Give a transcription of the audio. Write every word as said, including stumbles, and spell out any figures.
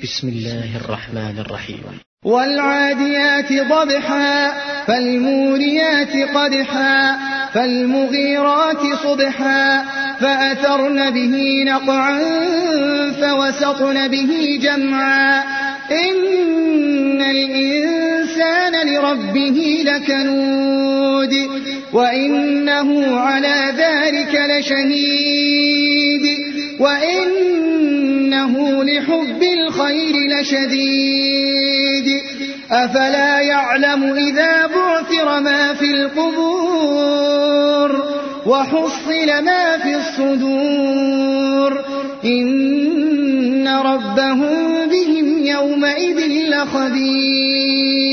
بسم الله الرحمن الرحيم. والعاديات ضبحا فالموريات قدحا فالمغيرات صبحا فأثرن به نقعا فوسطن به جمعا إن الإنسان لربه لكنود وإنه على ذلك لشهيد وإنه لحب الخير لشديد أفلا يعلم إذا بعثر ما في القبور وحصل ما في الصدور إن ربهم بهم يومئذ لخبير.